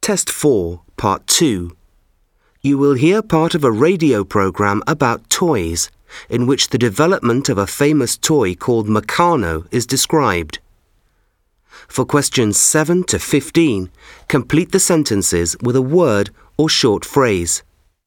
Test 4, Part 2. You will hear part of a radio program about toys, in which the development of a famous toy called Meccano is described. For questions 7 to 15, complete the sentences with a word or short phrase.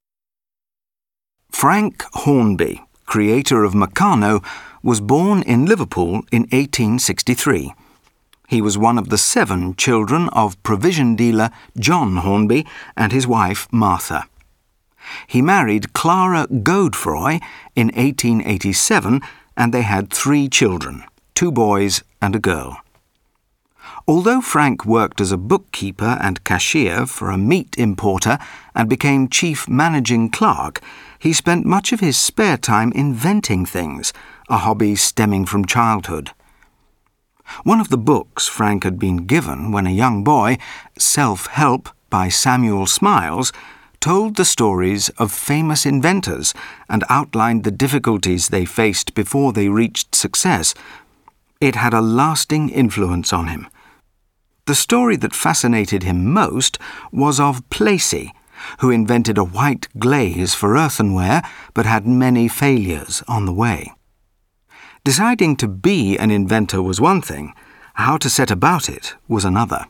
Frank Hornby, creator of Meccano, was born in Liverpool in 1863. He was one of the 7 children of provision dealer John Hornby and his wife Martha. He married Clara Godefroy in 1887 and they had 3 children, 2 boys and a girl. Although Frank worked as a bookkeeper and cashier for a meat importer and became chief managing clerk, he spent much of his spare time inventing things, a hobby stemming from childhood. One of the books Frank had been given when a young boy, Self-Help by Samuel Smiles, told the stories of famous inventors and outlined the difficulties they faced before they reached success. It had a lasting influence on him. The story that fascinated him most was of Placey, who invented a white glaze for earthenware but had many failures on the way. Deciding to be an inventor was one thing, how to set about it was another.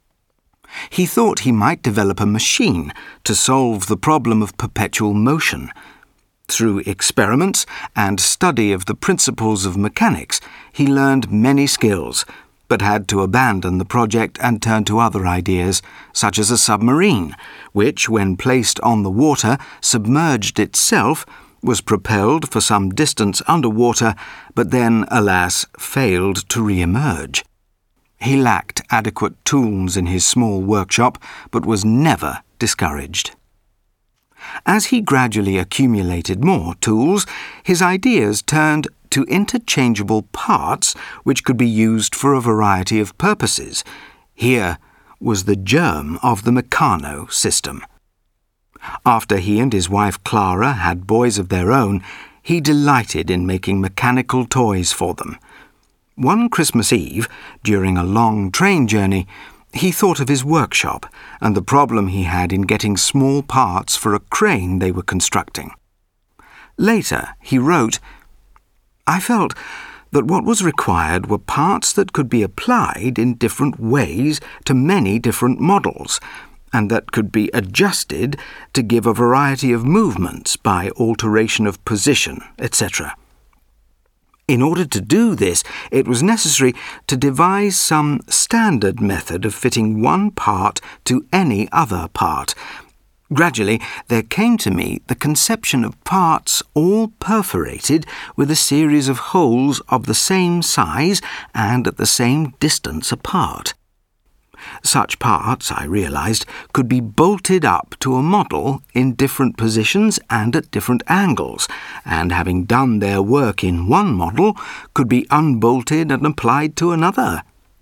He thought he might develop a machine to solve the problem of perpetual motion. Through experiments and study of the principles of mechanics, he learned many skills, but had to abandon the project and turn to other ideas, such as a submarine, which, when placed on the water, submerged itself, was propelled for some distance underwater, but then, alas, failed to re-emerge. He lacked adequate tools in his small workshop, but was never discouraged. As he gradually accumulated more tools, his ideas turned to interchangeable parts which could be used for a variety of purposes. Here was the germ of the Meccano system. After he and his wife Clara had boys of their own, he delighted in making mechanical toys for them. One Christmas Eve, during a long train journey, he thought of his workshop and the problem he had in getting small parts for a crane they were constructing. Later, he wrote, "I felt that what was required were parts that could be applied in different ways to many different models, and that could be adjusted to give a variety of movements by alteration of position, etc. In order to do this, it was necessary to devise some standard method of fitting one part to any other part. Gradually, there came to me the conception of parts all perforated with a series of holes of the same size and at the same distance apart. Such parts, I realized, could be bolted up to a model in different positions and at different angles, and having done their work in one model, could be unbolted and applied to another."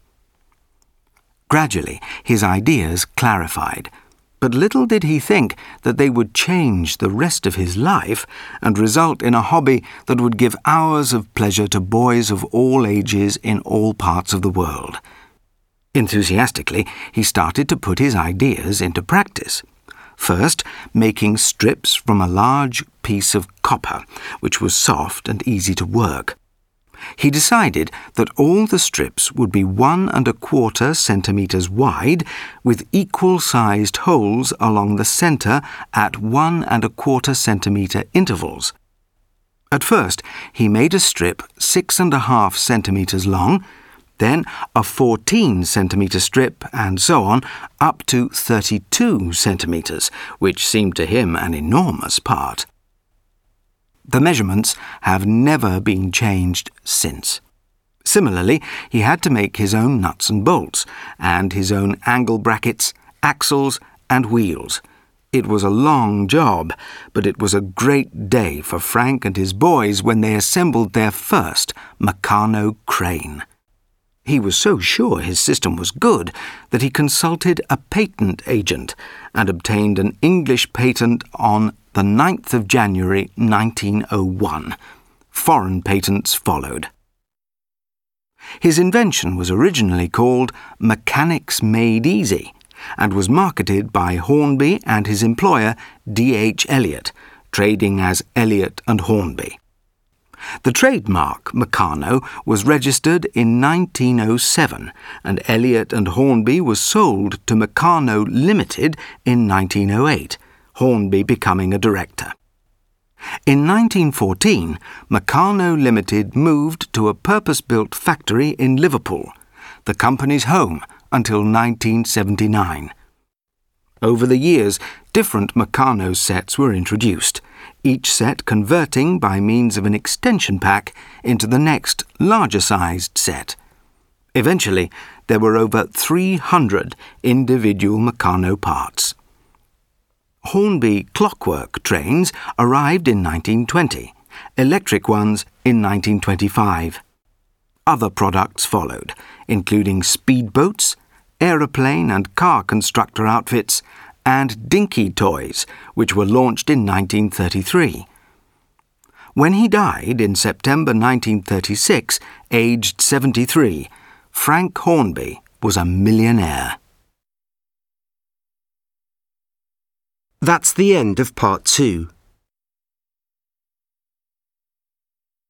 Gradually, his ideas clarified, but little did he think that they would change the rest of his life and result in a hobby that would give hours of pleasure to boys of all ages in all parts of the world. Enthusiastically, he started to put his ideas into practice. First, making strips from a large piece of copper, which was soft and easy to work. He decided that all the strips would be 1¼ centimeters wide, with equal-sized holes along the center at 1¼ centimeter intervals. At first, he made a strip 6½ centimeters long, then a 14-centimeter strip, and so on, up to 32 centimeters, which seemed to him an enormous part. The measurements have never been changed since. Similarly, he had to make his own nuts and bolts, and his own angle brackets, axles, and wheels. It was a long job, but it was a great day for Frank and his boys when they assembled their first Meccano crane. He was so sure his system was good that he consulted a patent agent and obtained an English patent on the 9th of January 1901. Foreign patents followed. His invention was originally called Mechanics Made Easy, and was marketed by Hornby and his employer D.H. Elliott, trading as Elliott and Hornby. The trademark Meccano was registered in 1907 and Elliott and Hornby was sold to Meccano Limited in 1908, Hornby becoming a director. In 1914, Meccano Limited moved to a purpose-built factory in Liverpool, the company's home until 1979. Over the years, different Meccano sets were introduced, each set converting by means of an extension pack into the next, larger-sized set. Eventually, there were over 300 individual Meccano parts. Hornby clockwork trains arrived in 1920, electric ones in 1925. Other products followed, including speedboats, aeroplane and car constructor outfits, and dinky toys, which were launched in 1933. When he died in September 1936, aged 73, Frank Hornby was a millionaire. That's the end of part 2.